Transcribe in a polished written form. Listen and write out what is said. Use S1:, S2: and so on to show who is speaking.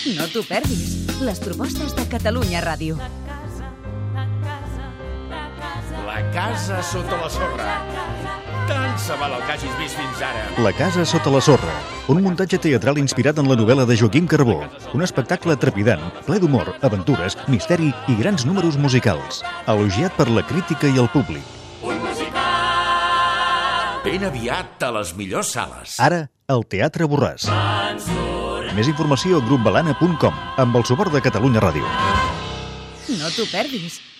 S1: No t'ho perdis. Les propostes de Catalunya Ràdio.
S2: La casa sota la sorra. Tant se val el que hagis vist fins ara.
S3: La casa sota la sorra, un muntatge teatral inspirat en la novel·la de Joaquim Carbó. Un espectacle trepidant, ple d'humor, aventures, misteri i grans números musicals. Elogiat per la crítica i el públic.
S2: Un musical! Ben aviat a les millors sales.
S3: Ara, al Teatre Borràs. Més informació a grupbalana.com, amb el suport de Catalunya Ràdio.
S1: No t'ho perdis.